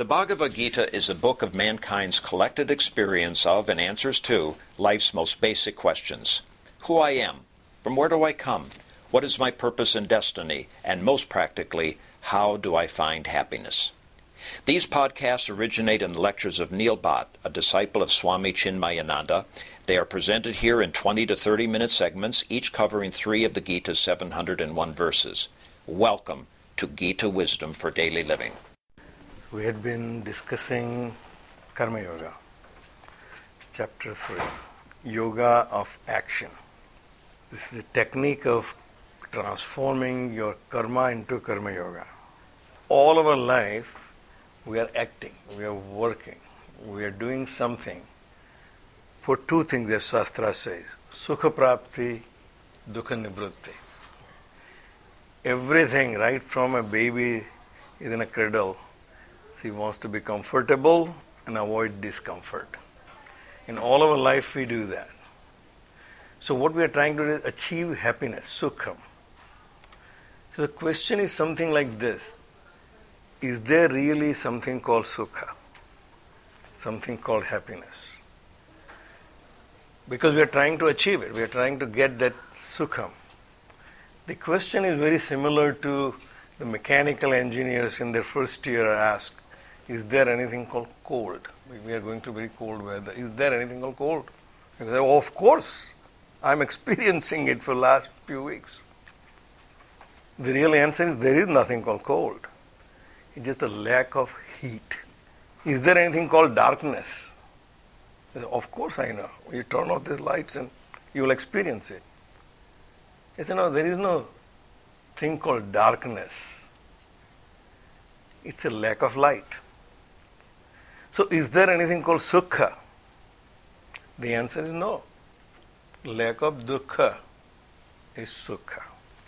Bhagavad Gita is a book of mankind's collected experience of and answers to life's most basic questions. Who I am, from where do I come, what is my purpose and destiny, and most practically, how do I find happiness? These podcasts originate in the lectures of Neil Bhatt, a disciple of Swami Chinmayananda. They are presented here in 20 to 30-minute segments, each covering 3 of the Gita's 701 verses. Welcome to Gita Wisdom for Daily Living. We had been discussing Karma Yoga, Chapter 3, Yoga of Action. This is the technique of transforming your karma into Karma Yoga. All of our life, we are acting, we are working, we are doing something for 2 things that Shastra says, Sukha Prapti, Dukha Nivritti. Everything, right from a baby is in a cradle, she wants to be comfortable and avoid discomfort. In all of our life, we do that. So what we are trying to do is achieve happiness, sukham. So the question is something like this. Is there really something called sukha? Something called happiness? Because we are trying to achieve it. We are trying to get that sukham. The question is very similar to the mechanical engineers in their first year are asked, is there anything called cold? We are going through very cold weather. Is there anything called cold? They say, oh, of course. I'm experiencing it for the last few weeks. The real answer is there is nothing called cold. It's just a lack of heat. Is there anything called darkness? They say, of course I know. You turn off the lights and you will experience it. I say, no, there is no thing called darkness. It's a lack of light. So is there anything called sukha? The answer is no. Lack of dukkha is sukha.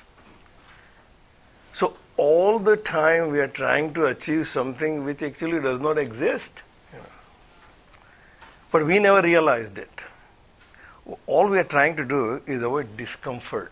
So all the time we are trying to achieve something which actually does not exist. But we never realized it. All we are trying to do is avoid discomfort,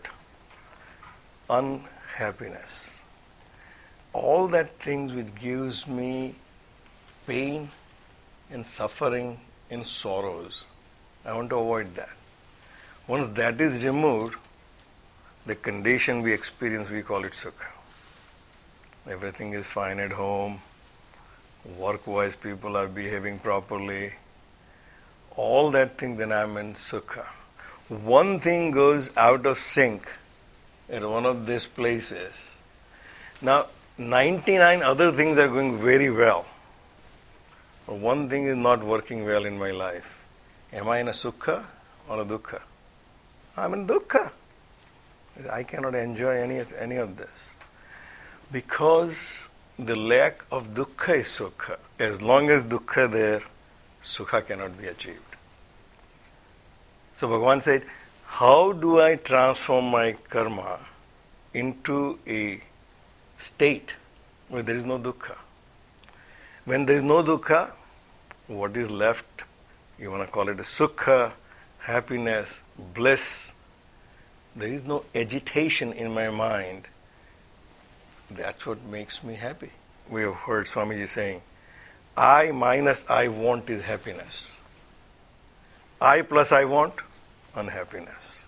unhappiness. All that things which gives me pain and suffering and sorrows, I want to avoid that. Once that is removed, the condition we experience, we call it sukha. Everything is fine at home, work-wise people are behaving properly, all that thing, then I'm in sukha. One thing goes out of sync at one of these places. Now, 99 other things are going very well. But one thing is not working well in my life. Am I in a sukha or a dukkha? I'm in dukkha. I cannot enjoy any of this. Because the lack of dukkha is sukha. As long as dukkha is there, sukha cannot be achieved. So Bhagavan said, how do I transform my karma into a state where there is no dukkha? When there is no dukkha, what is left? You want to call it a sukha, happiness, bliss. There is no agitation in my mind. That's what makes me happy. We have heard Swamiji saying, I minus I want is happiness. I plus I want, unhappiness.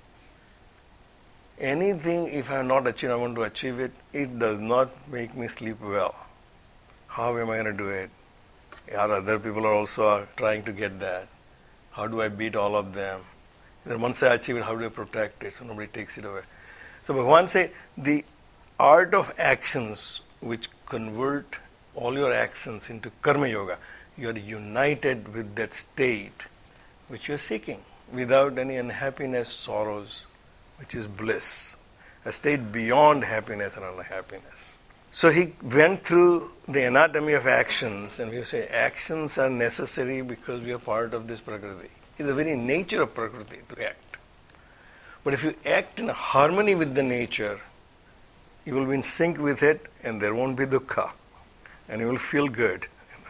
Anything, if I have not achieved, I want to achieve it, it does not make me sleep well. How am I going to do it? Other people are also trying to get that. How do I beat all of them? Then once I achieve it, how do I protect it so nobody takes it away? So Bhagavan said, the art of actions which convert all your actions into karma yoga, you are united with that state which you are seeking without any unhappiness, sorrows, which is bliss, a state beyond happiness and unhappiness. So he went through the anatomy of actions, and we say actions are necessary because we are part of this Prakriti. It's the very nature of Prakriti to act. But if you act in harmony with the nature, you will be in sync with it and there won't be dukkha and you will feel good.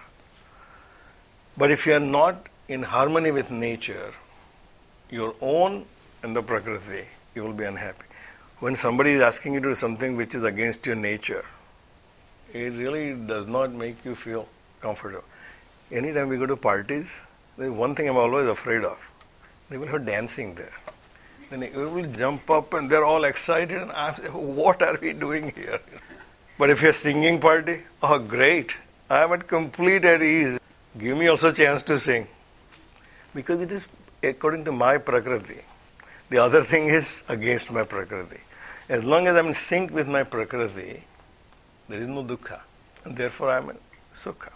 But if you are not in harmony with nature, your own and the Prakriti, you will be unhappy. When somebody is asking you to do something which is against your nature, it really does not make you feel comfortable. Anytime we go to parties, there's one thing I'm always afraid of. They will have dancing there. Then they will jump up and they're all excited and I'm saying, what are we doing here? But if you're singing party, oh great, I'm at complete at ease. Give me also a chance to sing. Because it is according to my prakriti. The other thing is against my prakriti. As long as I'm in sync with my prakriti, there is no dukkha. And therefore I'm in sukha.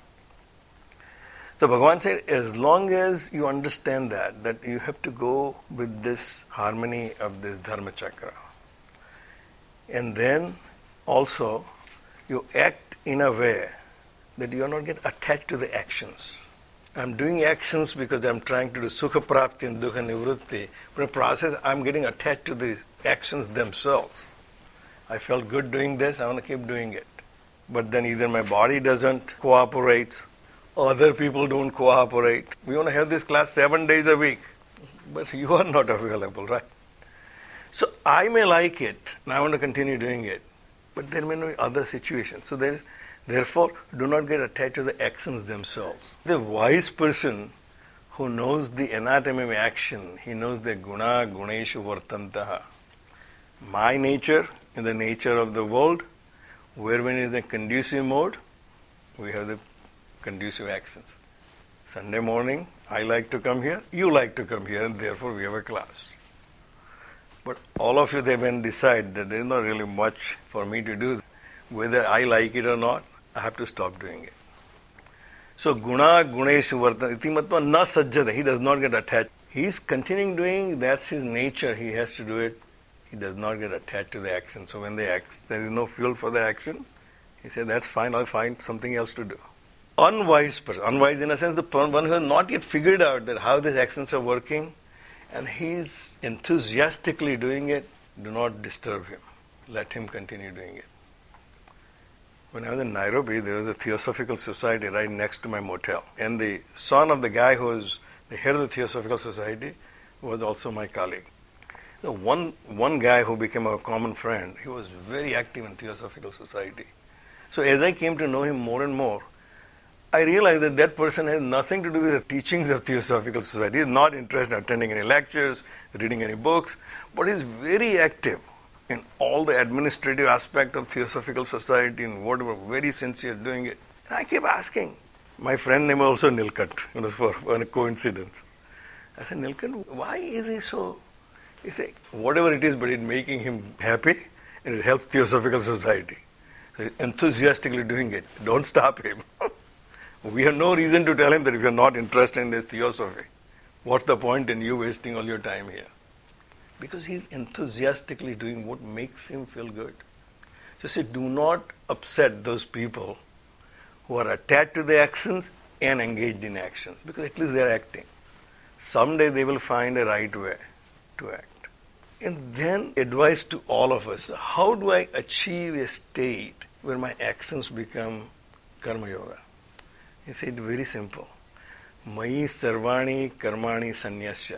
So Bhagavan said, as long as you understand that you have to go with this harmony of this dharma chakra. And then also you act in a way that you are not get attached to the actions. I'm doing actions because I'm trying to do sukha prapti and dukkha nivrutti. But in the process, I'm getting attached to the actions themselves. I felt good doing this, I want to keep doing it. But then either my body doesn't cooperate, other people don't cooperate. We want to have this class 7 days a week. But you are not available, right? So I may like it, and I want to continue doing it. But there may be other situations. So therefore, do not get attached to the actions themselves. The wise person who knows the anatomy of action, he knows the guna, guneshu vartantaha. My nature and the nature of the world, where when it is in conducive mode, we have the conducive actions. Sunday morning, I like to come here, you like to come here, and therefore we have a class. But all of you, they then decide that there is not really much for me to do. Whether I like it or not, I have to stop doing it. So guna guneshu vartan iti matva na sajjata. He does not get attached. He is continuing doing, that's his nature, he has to do it. He does not get attached to the action. So when they act, there is no fuel for the action, he said, that's fine, I'll find something else to do. Unwise person, unwise in a sense, the one who has not yet figured out that how these actions are working, and he is enthusiastically doing it, do not disturb him. Let him continue doing it. When I was in Nairobi, there was a Theosophical Society right next to my motel. And the son of the guy who was the head of the Theosophical Society was also my colleague. So one guy who became a common friend, he was very active in Theosophical Society. So as I came to know him more and more, I realized that that person has nothing to do with the teachings of Theosophical Society. He is not interested in attending any lectures, reading any books, but he is very active in all the administrative aspect of Theosophical Society and whatever, very sincere doing it. And I kept asking. My friend name was also Nilkant, for a coincidence. I said, Nilkant, why is he so? He said, whatever it is, but it's making him happy and it helps Theosophical Society. So he's enthusiastically doing it. Don't stop him. We have no reason to tell him that if you're not interested in this theosophy, what's the point in you wasting all your time here? Because he's enthusiastically doing what makes him feel good. So say, do not upset those people who are attached to the actions and engaged in actions, because at least they're acting. Someday they will find a right way to act. And then advice to all of us, how do I achieve a state where my actions become karma yoga? He said, very simple. Mayi sarvani karmani sanyasya.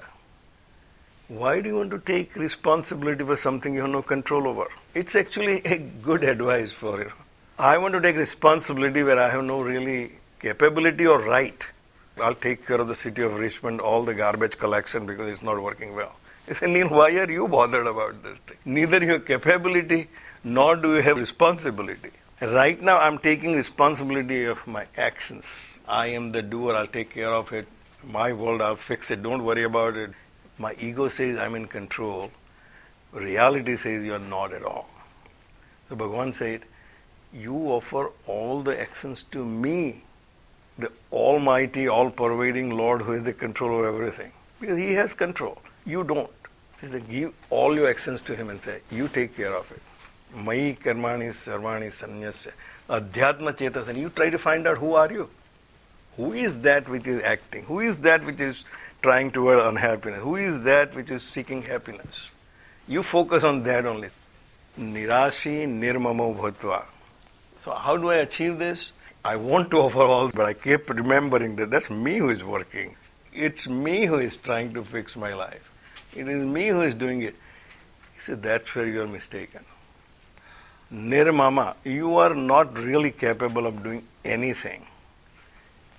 Why do you want to take responsibility for something you have no control over? It's actually a good advice for you. I want to take responsibility where I have no really capability or right. I'll take care of the city of Richmond, all the garbage collection because it's not working well. He said, Neil, why are you bothered about this thing? Neither you have capability nor do you have responsibility. Right now I'm taking responsibility of my actions. I am the doer, I'll take care of it. My world, I'll fix it, don't worry about it. My ego says I'm in control. Reality says you're not at all. So Bhagavan said, you offer all the actions to me, the almighty, all-pervading Lord who has the control over everything. Because he has control. You don't. He said, give all your actions to him and say, you take care of it. Mayi karmani sarvani sanyasya. Adhyatma chetas. And you try to find out who are you. Who is that which is acting? Who is that which is trying toward unhappiness? Who is that which is seeking happiness? You focus on that only. Nirashi nirmamo bhatva. So how do I achieve this? I want to offer all, but I keep remembering that that's me who is working. It's me who is trying to fix my life. It is me who is doing it. He said, that's where you are mistaken. Nirmama, you are not really capable of doing anything.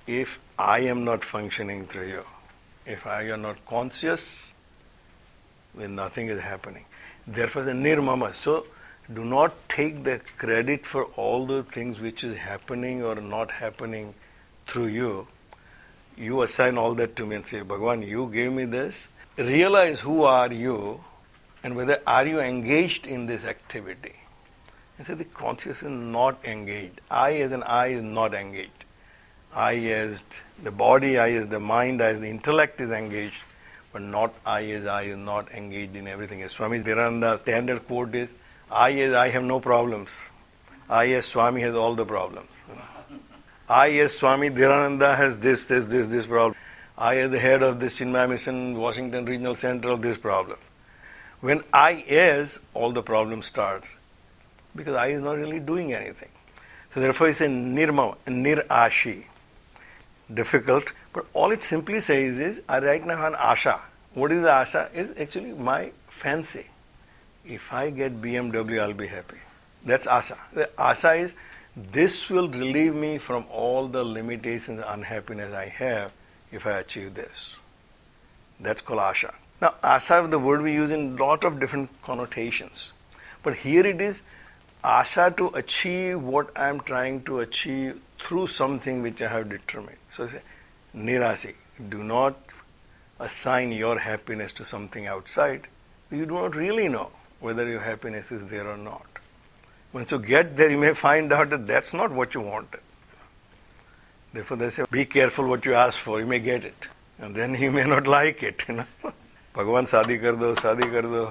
if I am not functioning through you, if I am not conscious, then nothing is happening. Therefore, the nirmama. So, do not take the credit for all the things which is happening or not happening through you. You assign all that to me and say, Bhagavan, you gave me this. Realize who are you and whether are you engaged in this activity. And so the conscious is not engaged. I as an I is not engaged. I as the body, I as the mind, I as the intellect is engaged, but not I as I is not engaged in everything. As Swami Dhirananda's standard quote is, I as I have no problems. I as Swami has all the problems. I as Swami Dhirananda has this problem. I as the head of this Chinmaya Mission, Washington Regional Center of this problem. When I is, all the problem starts. Because I is not really doing anything. So therefore it's a nirmama, nirashi. Difficult, but all it simply says is, I right now have an asha. What is the asha? Is actually my fancy. If I get BMW, I'll be happy. That's asha. The asha is, this will relieve me from all the limitations and unhappiness I have if I achieve this. That's called asha. Now, asha is the word we use in lot of different connotations. But here it is, asha to achieve what I am trying to achieve through something which I have determined. So say, nirasi. Do not assign your happiness to something outside. You do not really know whether your happiness is there or not. Once you get there, you may find out that that's not what you wanted. Therefore, they say, be careful what you ask for. You may get it. And then you may not like it. Bhagavan, शादी कर दो, शादी कर दो.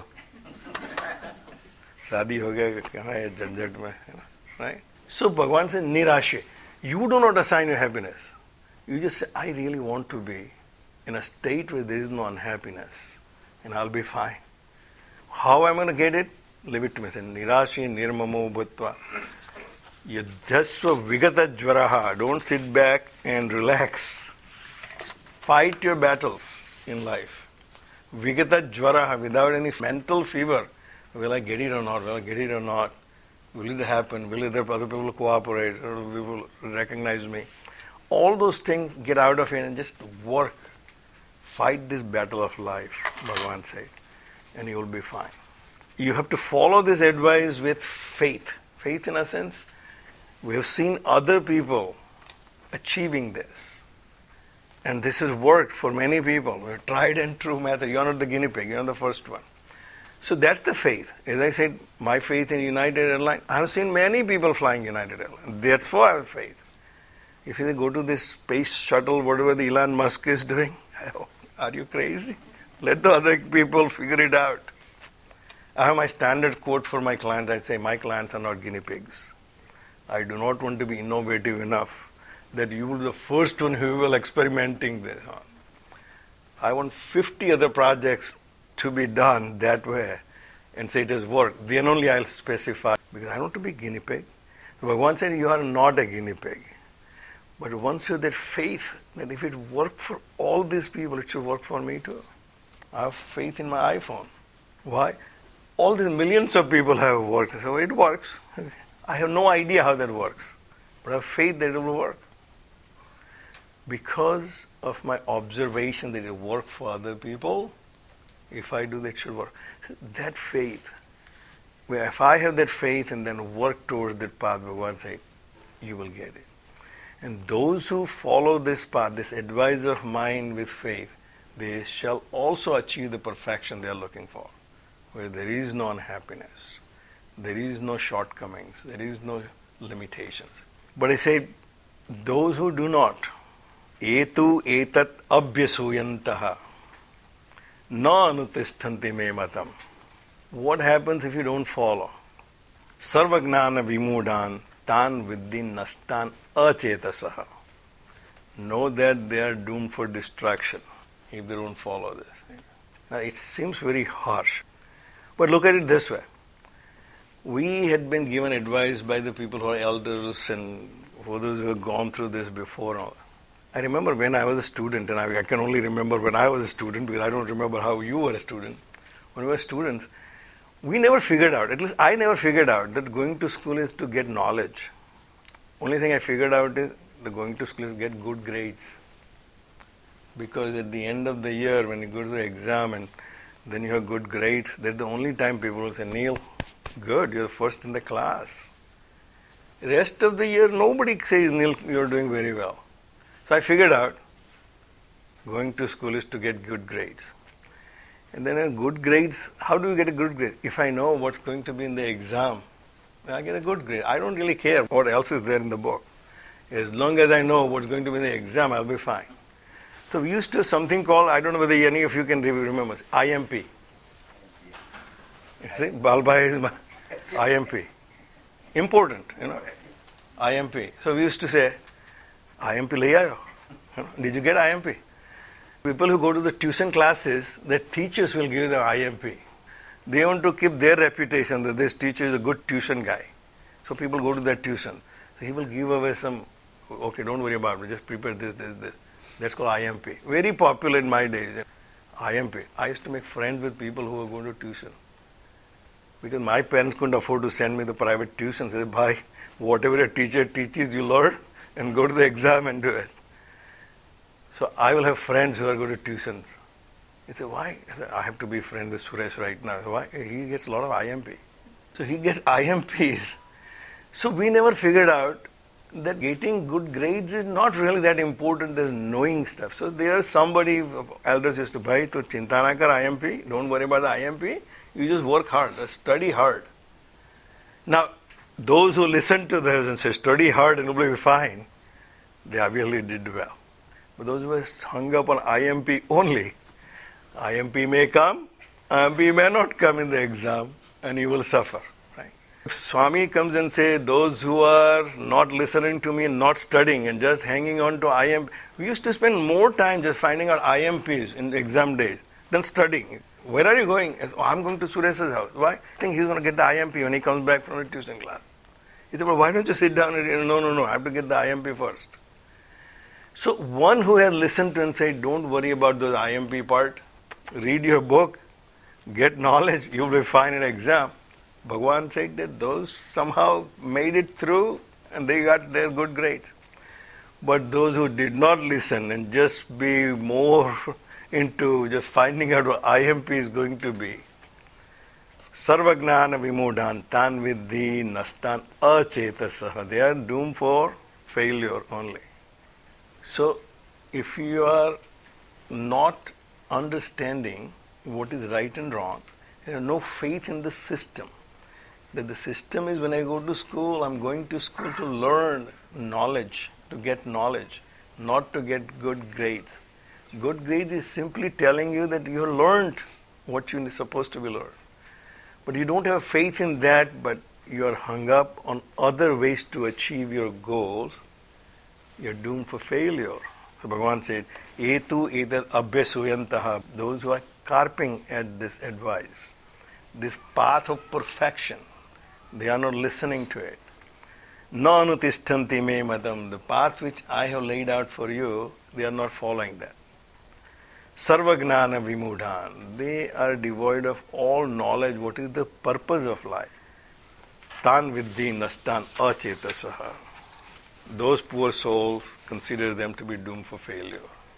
शादी हो गया, कहाँ है झंझट में, right? So Bhagavan says, nirashe. You do not assign your happiness. You just say, I really want to be in a state where there is no unhappiness, and I'll be fine. How am I going to get it? Leave it to me. Say, nirashi nirmamo bhutva. Yadhasva vigata jvaraha. Don't sit back and relax. Fight your battles in life. Vigata jvaraha, without any mental fever. Will I get it or not? Will I get it or not? Will it happen? Will other people cooperate? Or will people recognize me? All those things get out of it and just work. Fight this battle of life, Bhagavan said, and you will be fine. You have to follow this advice with faith. Faith in a sense, we have seen other people achieving this. And this has worked for many people. We have tried and true method. You are not the guinea pig, you are the first one. So that's the faith. As I said, my faith in United Airlines, I have seen many people flying United Airlines. Therefore I have faith. If you go to this space shuttle, whatever the Elon Musk is doing, are you crazy? Let the other people figure it out. I have my standard quote for my clients. I say, my clients are not guinea pigs. I do not want to be innovative enough that you will be the first one who will experimenting this on. I want 50 other projects to be done that way and say it has worked. Then only I'll specify, because I don't want to be guinea pig. Bhagavan said, you are not a guinea pig. But once you have that faith that if it worked for all these people, it should work for me too. I have faith in my iPhone. Why? All these millions of people have worked. So it works. I have no idea how that works. But I have faith that it will work. Because of my observation that it worked for other people, if I do that, it should work. So that faith, if I have that faith and then work towards that path, Bhagavan said, you will get it. And those who follow this path, this advice of mine with faith, they shall also achieve the perfection they are looking for, where there is no unhappiness, there is no shortcomings, there is no limitations. But I said, those who do not, etu etat abhyasuyantaha, na anutisthanti me matam. What happens if you don't follow? Sarvagnana vimudan tan viddin nastan achetasaha. Know that they are doomed for destruction if they don't follow this. Now it seems very harsh. But look at it this way. We had been given advice by the people who are elders and others who have gone through this before. I remember when I was a student, and I can only remember when I was a student because I don't remember how you were a student. When we were students, we never figured out, at least I never figured out, that going to school is to get knowledge. Only thing I figured out is the going to school is get good grades. Because at the end of the year, when you go to the exam and then you have good grades, that's the only time people will say, Neil, good, you're first in the class. Rest of the year, nobody says, Neil, you're doing very well. So I figured out, going to school is to get good grades. And then in good grades, how do you get a good grade? If I know what's going to be in the exam, I get a good grade. I don't really care what else is there in the book. As long as I know what's going to be in the exam, I'll be fine. So we used to have something called, I don't know whether any of you can remember, IMP. You see, Balbai is my IMP. Important, IMP. So we used to say, IMP le aayo. Did you get IMP? People who go to the tuition classes, the teachers will give them IMP. They want to keep their reputation that this teacher is a good tuition guy. So people go to that tuition. So he will give away some, okay, don't worry about it, just prepare this. That's called IMP. Very popular in my days. IMP. I used to make friends with people who were going to tuition. Because my parents couldn't afford to send me the private tuition. They said, bhai, whatever a teacher teaches, you learn and go to the exam and do it. So I will have friends who are going to tuitions. He said, why? I said, I have to be friends with Suresh right now. Why? He gets a lot of IMP. So he gets IMPs. So we never figured out that getting good grades is not really that important as knowing stuff. So there is somebody, elders used to, bhai, to chinta na kar IMP, don't worry about the IMP, you just work hard, study hard. Now, those who listen to this and say, study hard and will be fine, they obviously did well. But those who are hung up on IMP only, IMP may come, IMP may not come in the exam, and you will suffer. If Swami comes and says, those who are not listening to me and not studying and just hanging on to IMP, we used to spend more time just finding out IMPs in exam days than studying. Where are you going? Oh, I'm going to Suresh's house. Why? I think he's going to get the IMP when he comes back from the tuition class. He said, well, why don't you sit down and no, I have to get the IMP first. So one who has listened to and said, don't worry about those IMP part, read your book, get knowledge, you'll be fine in exam. Bhagavan said that those somehow made it through and they got their good grades. But those who did not listen and just be more into just finding out what IMP is going to be, Sarvagnana Vimudhan Tan Vidhi Nastan Achetasaha, they are doomed for failure only. So, if you are not understanding what is right and wrong, you have no faith in the system. That the system is when I go to school, I'm going to school to learn knowledge, to get knowledge, not to get good grades. Good grades is simply telling you that you have learned what you are supposed to be learned. But you don't have faith in that, but you are hung up on other ways to achieve your goals, you're doomed for failure. So Bhagavan said, Etu edad abhyasuyantaha, those who are carping at this advice, this path of perfection, they are not listening to it. Na anutishtanti me matam, the path which I have laid out for you, they are not following that. Sarvagnana vimudhan, they are devoid of all knowledge, what is the purpose of life. Tan vidhi nastan achetasaha. Those poor souls, consider them to be doomed for failure.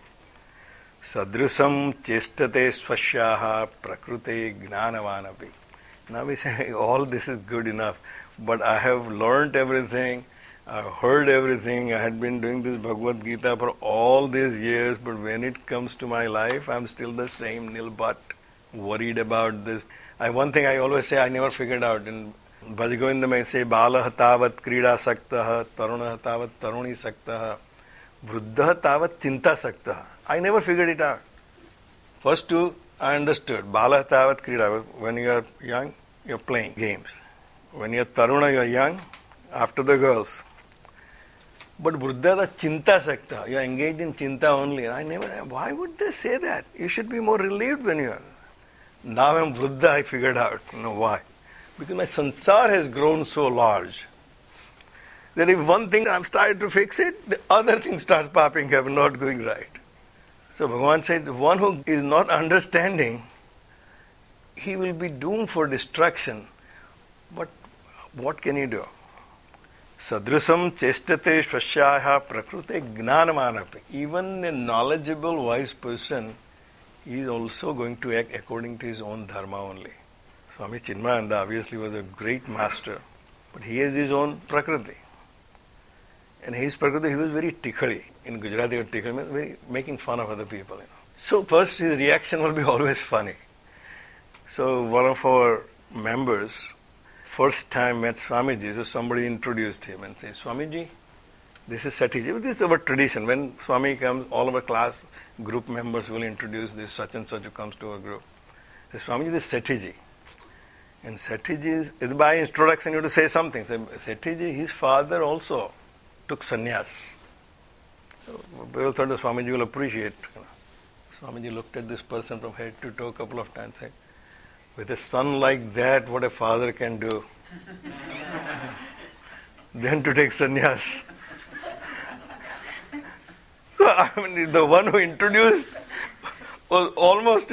Sadrusam chestate swasyaha prakrute gnanavanapi. Now we say, all this is good enough, but I have learnt everything, I have heard everything, I had been doing this Bhagavad Gita for all these years, but when it comes to my life, I'm still the same nilbutt, worried about this. One thing I always say, I never figured out. In Bhajagovindam I say, Balaha tavat krida saktaha, Tarunaha tavat taruni saktaha, Vruddha tavat chinta saktaha. I never figured it out. First two, I understood. Balaha tavat krida, when you are young, you're playing games. When you're Taruna, you're young, after the girls. But Vruddha the chinta sakta, you're engaged in chinta only. Why would they say that? You should be more relieved when you are. Now I'm Vruddha, I figured out. Why? Because my sansar has grown so large that if one thing I'm starting to fix it, the other thing starts popping up, not going right. So Bhagavan said, one who is not understanding, he will be doomed for destruction. But what can he do? Sadrusam chestate shvashyaha prakrute gnanamanapi. Even a knowledgeable, wise person is also going to act according to his own dharma only. Swami Chinmayananda obviously was a great master, but he has his own prakriti. And his prakriti, he was very tikhari. In Gujarati, tikhari means very making fun of other people. So first his reaction will be always funny. So one of our members, first time met Swamiji, so somebody introduced him and said, Swamiji, this is Satiji. This is our tradition. When Swami comes, all of our class group members will introduce this such and such who comes to our group. Say, Swamiji, this is Satiji. And Satiji is by introduction you have to say something. Say, Satiji, his father also took sannyas. So people thought that Swamiji will appreciate. Swamiji looked at this person from head to toe a couple of times and said, with a son like that, what a father can do. Then to take sannyas. So, I mean, the one who introduced was almost,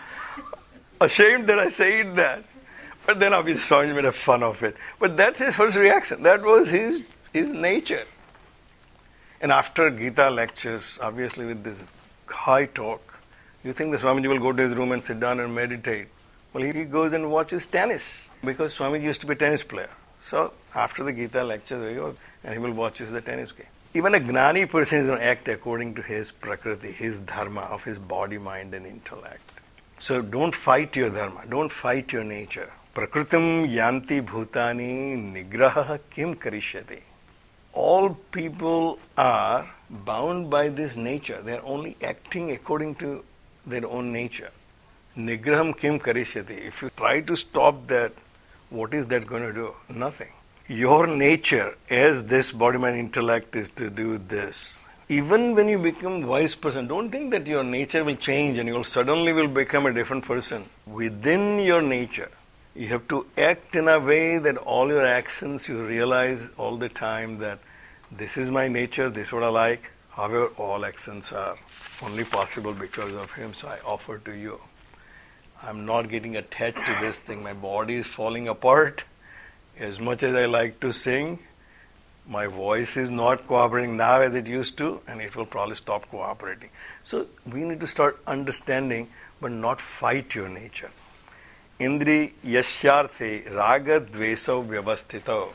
ashamed that I said that. But then obviously Swamiji made a fun of it. But that's his first reaction. That was his nature. And after Gita lectures, obviously with this high talk, you think the Swamiji will go to his room and sit down and meditate. Well, he goes and watches tennis because Swamiji used to be a tennis player. So after the Gita lecture, there he goes, and he will watch the tennis game. Even a gnani person is going to act according to his prakriti, his dharma of his body, mind and intellect. So don't fight your dharma, don't fight your nature. Prakritim yanti bhutani nigraha kim karishyati. All people are bound by this nature. They are only acting according to their own nature. Nigraham kim karishyati. If you try to stop that, what is that going to do? Nothing. Your nature as this body, mind, intellect is to do this. Even when you become wise person, don't think that your nature will change and you suddenly will become a different person. Within your nature, you have to act in a way that all your actions, you realize all the time that this is my nature, this is what I like. However, all actions are only possible because of him, so I offer to you. I'm not getting attached to this thing. My body is falling apart. As much as I like to sing, my voice is not cooperating now as it used to, and it will probably stop cooperating. So we need to start understanding, but not fight your nature. Indri yashyarthe raga dvesa vyavasthito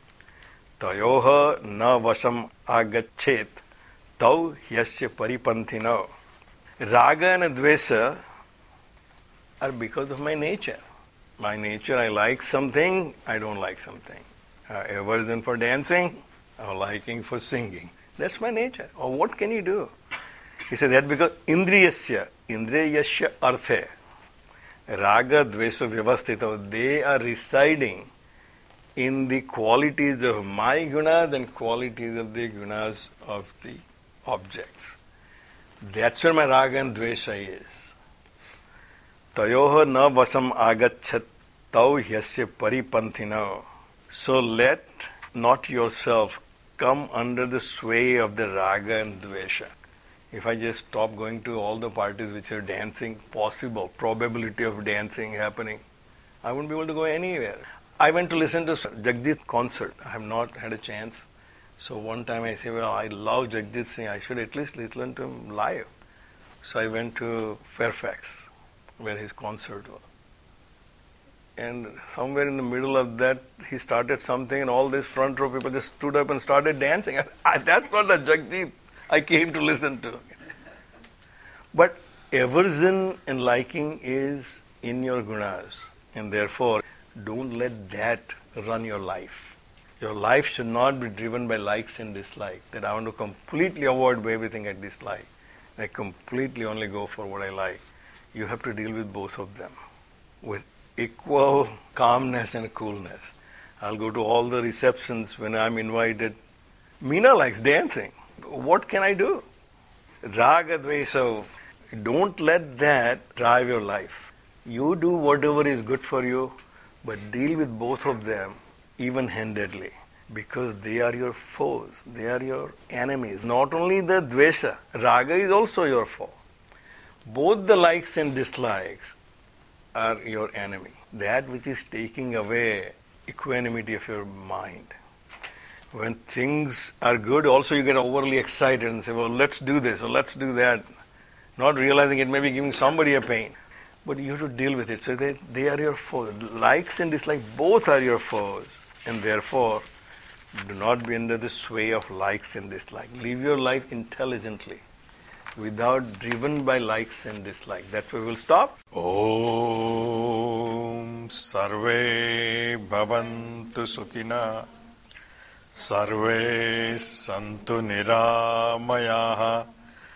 tayoha na vasam agachet tau yasya paripanthino. Raga and dvesa are because of my nature. My nature, I like something, I don't like something. Aversion for dancing, or liking for singing. That's my nature. Or what can you do? He said that because indriyasya arthe, raga dvesa vyavasthito, they are residing in the qualities of my gunas and qualities of the gunas of the objects. That's where my raga and dvesa is. Tayoha na vasam agachat tau hyasya paripanthina. So let not yourself come under the sway of the raga and dvesha. If I just stop going to all the parties which are dancing, probability of dancing happening, I wouldn't be able to go anywhere. I went to listen to Jagdish concert. I have not had a chance. So one time I said, well, I love Jagdish Singh. I should at least listen to him live. So I went to Fairfax, where his concert was. And somewhere in the middle of that, he started something and all these front row people just stood up and started dancing. That's not the Jagdish I came to listen to. But aversion and liking is in your gunas. And therefore, don't let that run your life. Your life should not be driven by likes and dislikes. That I want to completely avoid everything I dislike. I completely only go for what I like. You have to deal with both of them with equal calmness and coolness. I'll go to all the receptions when I'm invited. Meena likes dancing. What can I do? Raga dvesa. Don't let that drive your life. You do whatever is good for you, but deal with both of them even-handedly, because they are your foes. They are your enemies. Not only the dvesa, raga is also your foe. Both the likes and dislikes are your enemy. That which is taking away equanimity of your mind. When things are good, also you get overly excited and say, well, let's do this or let's do that, not realizing it may be giving somebody a pain. But you have to deal with it. So they are your foes. Likes and dislikes, both are your foes. And therefore, do not be under the sway of likes and dislikes. Live your life intelligently, without driven by likes and dislikes. That's where we'll stop. Om Sarve Bhavantu Sukhina Sarve Santu Niramayaha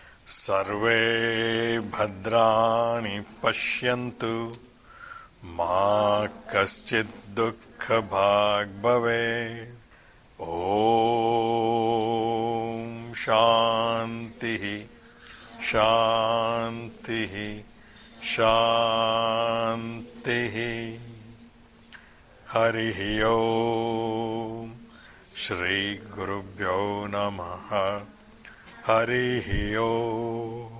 Sarve Bhadrani Pashyantu Ma Kaschid Dukkha Bhag Bhave. Om Shantihi Shantihi Shantihi. Harihi Om. Shri Gurubhyo Namaha. Harihi Om.